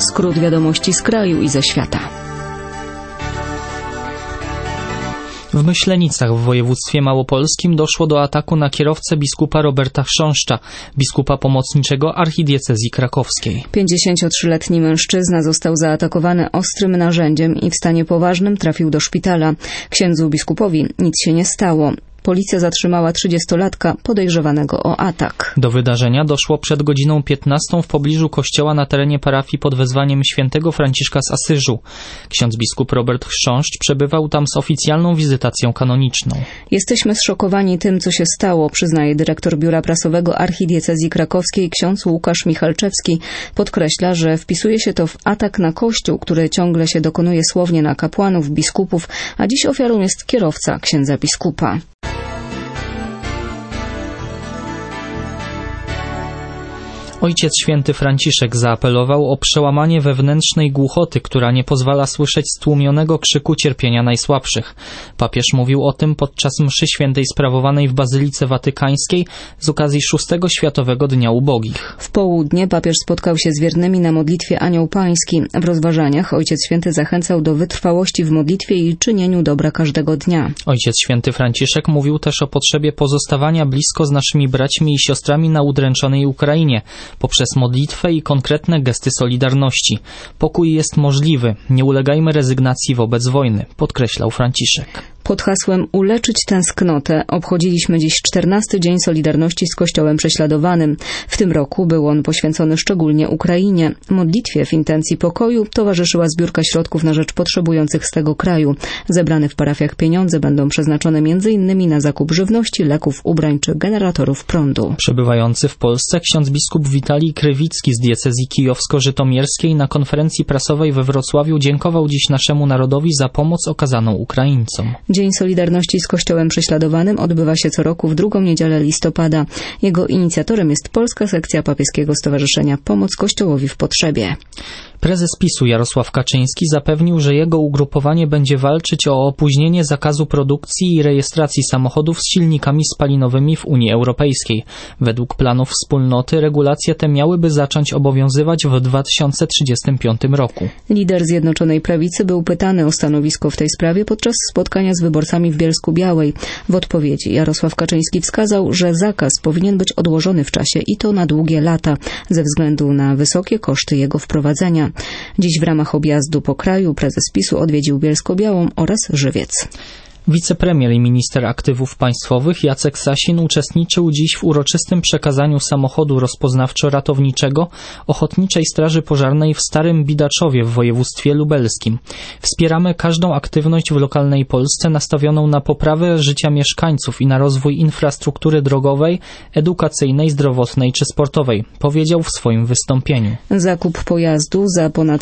skrót wiadomości z kraju i ze świata. W Myślenicach w województwie małopolskim doszło do ataku na kierowcę biskupa Roberta Chrząszcza, biskupa pomocniczego archidiecezji krakowskiej. 53-letni mężczyzna został zaatakowany ostrym narzędziem i w stanie poważnym trafił do szpitala. Księdzu biskupowi nic się nie stało. Policja zatrzymała 30-latka podejrzewanego o atak. Do wydarzenia doszło przed godziną 15 w pobliżu kościoła na terenie parafii pod wezwaniem świętego Franciszka z Asyżu. Ksiądz biskup Robert Chrząszcz przebywał tam z oficjalną wizytacją kanoniczną. Jesteśmy zszokowani tym, co się stało, przyznaje dyrektor Biura Prasowego Archidiecezji Krakowskiej ksiądz Łukasz Michalczewski. Podkreśla, że wpisuje się to w atak na kościół, który ciągle się dokonuje słownie na kapłanów, biskupów, a dziś ofiarą jest kierowca księdza biskupa. Ojciec Święty Franciszek zaapelował o przełamanie wewnętrznej głuchoty, która nie pozwala słyszeć stłumionego krzyku cierpienia najsłabszych. Papież mówił o tym podczas mszy świętej sprawowanej w Bazylice Watykańskiej z okazji 6. Światowego Dnia Ubogich. W południe papież spotkał się z wiernymi na modlitwie Anioł Pański. W rozważaniach Ojciec Święty zachęcał do wytrwałości w modlitwie i czynieniu dobra każdego dnia. Ojciec Święty Franciszek mówił też o potrzebie pozostawania blisko z naszymi braćmi i siostrami na udręczonej Ukrainie, poprzez modlitwę i konkretne gesty solidarności. Pokój jest możliwy, nie ulegajmy rezygnacji wobec wojny, podkreślał Franciszek. Pod hasłem Uleczyć tęsknotę obchodziliśmy dziś 14. Dzień Solidarności z Kościołem Prześladowanym. W tym roku był on poświęcony szczególnie Ukrainie. Modlitwie w intencji pokoju towarzyszyła zbiórka środków na rzecz potrzebujących z tego kraju. Zebrane w parafiach pieniądze będą przeznaczone m.in. na zakup żywności, leków, ubrań czy generatorów prądu. Przebywający w Polsce ksiądz biskup Witalij Krywicki z diecezji kijowsko-żytomierskiej na konferencji prasowej we Wrocławiu dziękował dziś naszemu narodowi za pomoc okazaną Ukraińcom. Dzień Solidarności z Kościołem Prześladowanym odbywa się co roku w drugą niedzielę listopada. Jego inicjatorem jest Polska Sekcja Papieskiego Stowarzyszenia Pomoc Kościołowi w Potrzebie. Prezes PiS-u Jarosław Kaczyński zapewnił, że jego ugrupowanie będzie walczyć o opóźnienie zakazu produkcji i rejestracji samochodów z silnikami spalinowymi w Unii Europejskiej. Według planów wspólnoty regulacje te miałyby zacząć obowiązywać w 2035 roku. Lider Zjednoczonej Prawicy był pytany o stanowisko w tej sprawie podczas spotkania z wyborcami w Bielsku-Białej. W odpowiedzi Jarosław Kaczyński wskazał, że zakaz powinien być odłożony w czasie i to na długie lata, ze względu na wysokie koszty jego wprowadzenia. Dziś w ramach objazdu po kraju prezes PiS-u odwiedził Bielsko-Białą oraz Żywiec. Wicepremier i minister aktywów państwowych Jacek Sasin uczestniczył dziś w uroczystym przekazaniu samochodu rozpoznawczo-ratowniczego Ochotniczej Straży Pożarnej w Starym Bidaczowie w województwie lubelskim. Wspieramy każdą aktywność w lokalnej Polsce nastawioną na poprawę życia mieszkańców i na rozwój infrastruktury drogowej, edukacyjnej, zdrowotnej czy sportowej, powiedział w swoim wystąpieniu. Zakup pojazdu za ponad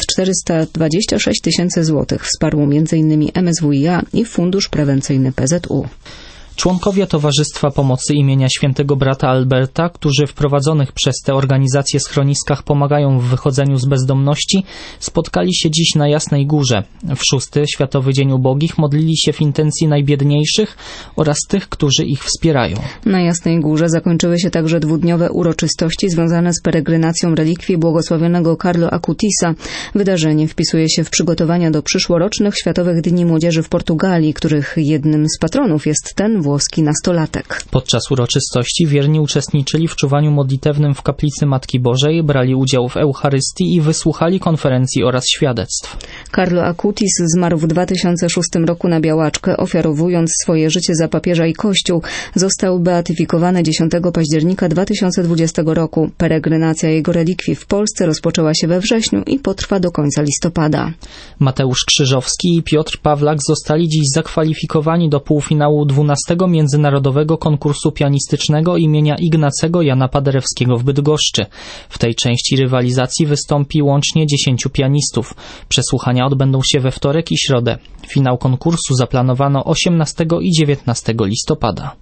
426 tysięcy złotych wsparło m.in. MSWiA i Fundusz Prewencyjny PZU. Członkowie Towarzystwa Pomocy imienia Świętego Brata Alberta, którzy w prowadzonych przez te organizacje schroniskach pomagają w wychodzeniu z bezdomności, spotkali się dziś na Jasnej Górze. W 6. Światowy Dzień Ubogich modlili się w intencji najbiedniejszych oraz tych, którzy ich wspierają. Na Jasnej Górze zakończyły się także dwudniowe uroczystości związane z peregrinacją relikwii błogosławionego Carlo Acutisa. Wydarzenie wpisuje się w przygotowania do przyszłorocznych Światowych Dni Młodzieży w Portugalii, których jednym z patronów jest ten włoski nastolatek. Podczas uroczystości wierni uczestniczyli w czuwaniu modlitewnym w kaplicy Matki Bożej, brali udział w Eucharystii i wysłuchali konferencji oraz świadectw. Carlo Acutis zmarł w 2006 roku na białaczkę, ofiarowując swoje życie za papieża i Kościół. Został beatyfikowany 10 października 2020 roku. Peregrynacja jego relikwii w Polsce rozpoczęła się we wrześniu i potrwa do końca listopada. Mateusz Krzyżowski i Piotr Pawlak zostali dziś zakwalifikowani do półfinału 12. Międzynarodowego Konkursu Pianistycznego imienia Ignacego Jana Paderewskiego w Bydgoszczy. W tej części rywalizacji wystąpi łącznie 10 pianistów. Przesłuchania odbędą się we wtorek i środę. Finał konkursu zaplanowano 18 i 19 listopada.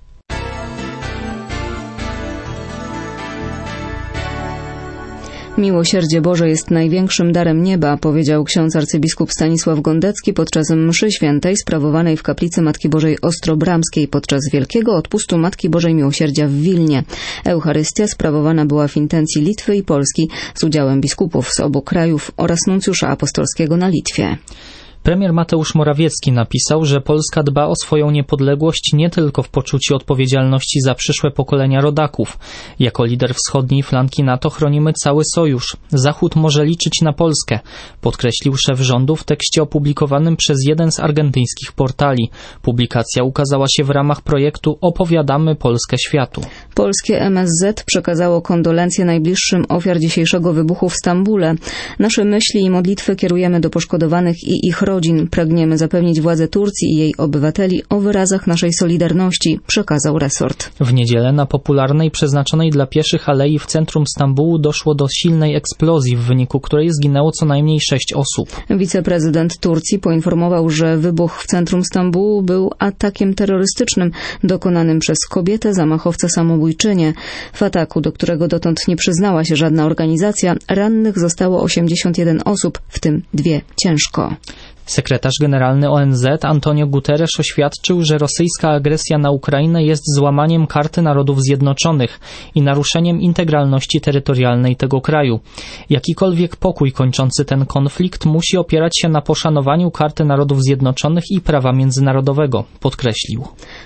Miłosierdzie Boże jest największym darem nieba, powiedział ksiądz arcybiskup Stanisław Gondecki podczas mszy świętej sprawowanej w kaplicy Matki Bożej Ostrobramskiej podczas Wielkiego Odpustu Matki Bożej Miłosierdzia w Wilnie. Eucharystia sprawowana była w intencji Litwy i Polski z udziałem biskupów z obu krajów oraz nuncjusza apostolskiego na Litwie. Premier Mateusz Morawiecki napisał, że Polska dba o swoją niepodległość nie tylko w poczuciu odpowiedzialności za przyszłe pokolenia rodaków. Jako lider wschodniej flanki NATO chronimy cały sojusz. Zachód może liczyć na Polskę, podkreślił szef rządu w tekście opublikowanym przez jeden z argentyńskich portali. Publikacja ukazała się w ramach projektu Opowiadamy Polskę światu. Polskie MSZ przekazało kondolencje najbliższym ofiar dzisiejszego wybuchu w Stambule. Nasze myśli i modlitwy kierujemy do poszkodowanych i ich rodzin. Pragniemy zapewnić władze Turcji i jej obywateli o wyrazach naszej solidarności, przekazał resort. W niedzielę na popularnej, przeznaczonej dla pieszych alei w centrum Stambułu doszło do silnej eksplozji, w wyniku której zginęło co najmniej 6 osób. Wiceprezydent Turcji poinformował, że wybuch w centrum Stambułu był atakiem terrorystycznym dokonanym przez kobietę zamachowcę samobójczynię. W ataku, do którego dotąd nie przyznała się żadna organizacja, rannych zostało 81 osób, w tym 2 ciężko. Sekretarz generalny ONZ Antonio Guterres oświadczył, że rosyjska agresja na Ukrainę jest złamaniem Karty Narodów Zjednoczonych i naruszeniem integralności terytorialnej tego kraju. Jakikolwiek pokój kończący ten konflikt musi opierać się na poszanowaniu Karty Narodów Zjednoczonych i prawa międzynarodowego, podkreślił.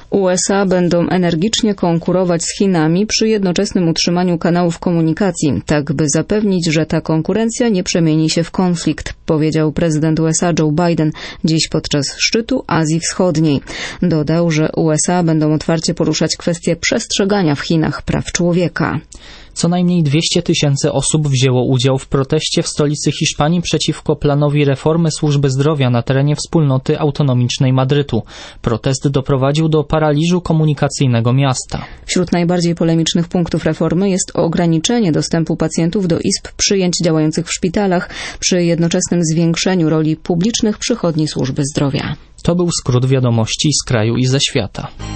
USA będą energicznie konkurować z Chinami przy jednoczesnym utrzymaniu kanałów komunikacji, tak by zapewnić, że ta konkurencja nie przemieni się w konflikt, powiedział prezydent USA Joe Biden dziś podczas szczytu Azji Wschodniej. Dodał, że USA będą otwarcie poruszać kwestię przestrzegania w Chinach praw człowieka. Co najmniej 200 000 osób wzięło udział w proteście w stolicy Hiszpanii przeciwko planowi reformy służby zdrowia na terenie wspólnoty autonomicznej Madrytu. Protest doprowadził do paraliżu komunikacyjnego miasta. Wśród najbardziej polemicznych punktów reformy jest ograniczenie dostępu pacjentów do izb przyjęć działających w szpitalach przy jednoczesnym zwiększeniu roli publicznych przychodni służby zdrowia. To był skrót wiadomości z kraju i ze świata.